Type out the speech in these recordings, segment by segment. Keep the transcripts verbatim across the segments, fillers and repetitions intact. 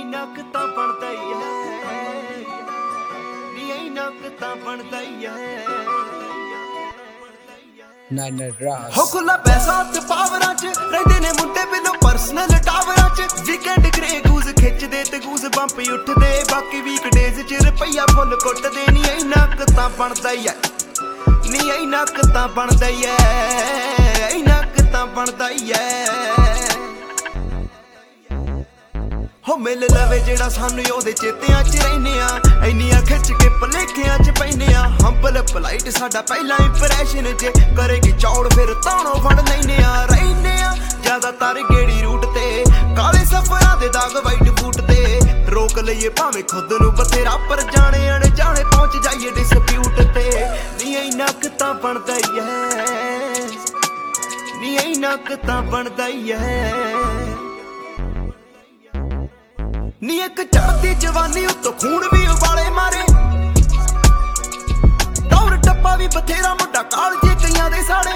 ਨੱਕ ਤਾਂ ਬਣਦਾ ਹੀ ਹੈ, ਨੀ ਨੱਕ ਤਾਂ ਬਣਦਾ ਹੀ ਹੈ। ਨਾਨਾ ਰਾਸ ਹੋ ਖੁੱਲਾ ਪੈਸਾ ਤੇ ਪਾਵਰਾਂ ਚ ਰਹਿੰਦੇ ਨੇ ਮੁੰਡੇ ਬਿਲੋ ਪਰਸਨਲ ਟਾਵਰਾਂ ਚ। ਵੀਕਐਂਡ ਗ੍ਰੇ ਗੂਜ਼ ਖਿੱਚਦੇ ਤੇ ਗੂਜ਼ ਬੰਪ ਉੱਠਦੇ, ਬਾਕੀ ਵੀਕ ਡੇਜ਼ ਚ ਰੁਪਈਆ ਫੁੱਲ ਕੁੱਟਦੇ। ਨੀ ਐ ਨੱਕ ਤਾਂ ਬਣਦਾ ਹੀ ਐ, ਨੀ ਐ ਨੱਕ ਤਾਂ ਬਣਦਾ ਹੀ ਐ, ਐ ਨੱਕ ਤਾਂ ਬਣਦਾ ਹੀ ਐ। ਹੋ ਮਿਲ ਲਵੇ ਜਿਹੜਾ ਸਾਨੂੰ ਉਹਦੇ ਚੇਤਿਆਂ ਚ ਰਹਿੰਦੇ ਆ, ਇੰਨੀਆਂ ਖਿੱਚ ਕੇ ਭਲੇਖਿਆਂ ਚ ਪੈਨੇ ਆ। ਹੰਬਲ ਪਲਾਈਟ ਸਾਡਾ ਪਹਿਲਾ ਇੰਪ੍ਰੈਸ਼ਨ ਜੇ ਕਰੇਗੀ ਚੌੜ ਫਿਰ ਤਾਣੋਂ ਫੜ ਲੈਨੇ ਆ। ਰਹਿੰਦੇ ਆ ਜ਼ਿਆਦਾਤਰ ਗੇੜੀ ਰੂਟ ਤੇ, ਕਾਲੇ ਸਫਰਾਂ ਦੇ ਦਾਗ ਵਾਈਟ ਬੂਟ ਤੇ। ਰੋਕ ਲਈਏ ਭਾਵੇਂ ਖੁਦ ਨੂੰ ਬਥੇਰਾ, ਪਰ ਜਾਣੇ ਅਣਜਾਣੇ ਪਹੁੰਚ ਜਾਈਏ ਡਿਸਪਿਊਟ ਤੇ। ਨੀ ਐ ਨੱਕ ਤਾਂ ਬਣਦਾ ਹੀ ਐ, ਨੀ ਐ ਨੱਕ ਤਾਂ ਬਣਦਾ ਹੀ ਐ। ਨੀ ਇੱਕ ਚੜ੍ਹਦੀ ਜਵਾਨੀ ਉੱਤੋਂ ਖੂਨ ਵੀ ਉਬਾਲੇ ਮਾਰੇ, ਦੌਰ ਟੱਪਾ ਵੀ ਬਥੇਰਾ ਮੁੰਡਾ ਕਾਲਜੇ ਕਈਆਂ ਦੇ ਸਾੜੇ।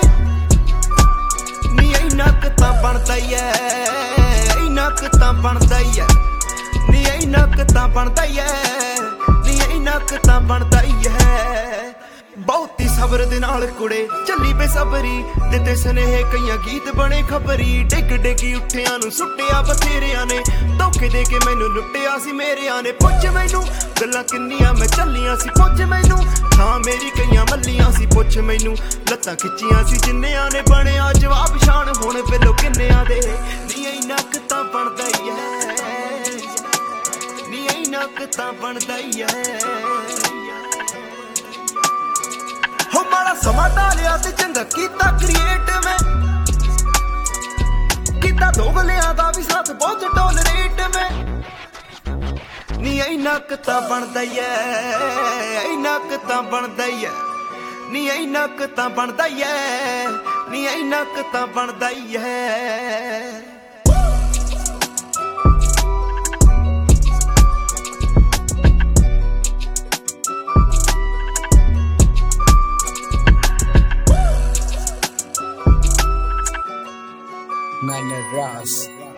ਨੀ ਐ ਨੱਕ ਤਾਂ ਬਣਦਾ ਹੀ ਐ, ਐ ਨੱਕ ਤਾਂ ਬਣਦਾ ਹੀ ਐ, ਨੀ ਐ ਨੱਕ ਤਾਂ ਬਣਦਾ ਹੀ ਐ, ਨੀ ਐ ਨੱਕ ਤਾਂ ਬਣਦਾ ਹੀ ਐ। ਬਹੁਤੀ ਸਬਰ ਦੇ ਨਾਲ ਕੁੜੇ ਚੱਲੀ ਬੇਸਬਰੀ, ਦਿੱਤੇ ਸਨੇਹ ਕਈਆਂ ਗੀਤ ਬਣੇ ਖਬਰੀ। ਡਿੱਗ ਡਿੱਗੀ ਉੱਠਿਆਂ ਨੂੰ ਸੁੱਟਿਆ ਬਥੇਰਿਆਂ ਨੇ, ਧੋਖੇ ਦੇ ਕੇ ਮੈਨੂੰ ਲੁੱਟਿਆ ਸੀ ਮੇਰਿਆਂ ਨੇ। ਪੁੱਛ ਮੈਨੂੰ ਗੱਲਾਂ ਕਿੰਨੀਆਂ ਮੈਂ ਚੱਲੀਆਂ ਸੀ, ਪੁੱਛ ਮੈਨੂੰ ਥਾਂ ਮੇਰੀ ਕਈਆਂ ਮੱਲੀਆਂ ਸੀ। ਪੁੱਛ ਮੈਨੂੰ ਲੱਤਾਂ ਖਿੱਚੀਆਂ ਸੀ ਜਿੰਨਿਆਂ ਨੇ, ਬਣਿਆ ਜਵਾਬ ਸ਼ਾਨ ਹੁਣ ਬਿੱਲੋ ਕਿੰਨਿਆਂ ਦੇ। ਨੀ ਐ ਨੱਕ ਤਾਂ ਬਣਦਾ ਹੀ ਐ, ਨੀ ਐ ਨੱਕ ਤਾਂ ਬਣਦਾ ਹੀ ਐ। ਹੋ ਮਾੜਾ ਸਮਾਂ ਢਾਲਿਆ ਤੇ ਚੰਗਾ ਕੀਤਾ ਕ੍ਰੀਏਟ ਮੈਂ, ਕੀਤਾ ਦੋਗਲਿਆਂ ਦਾ ਵੀ ਸਾਥ ਬਹੁਤ ਟੋਲਰੇਟ ਮੈਂ। ਨੀ ਐ ਨੱਕ ਤਾਂ ਬਣਦਾ ਹੀ ਐ, ਐ ਨੱਕ ਤਾਂ ਬਣਦਾ ਹੀ ਐ, ਨੀ ਐ ਨੱਕ ਤਾਂ ਬਣਦਾ ਹੀ ਐ, ਨੀ ਐ ਨੱਕ ਤਾਂ ਬਣਦਾ ਹੀ ਐ। ਨਾਨਾ ਰਾਸ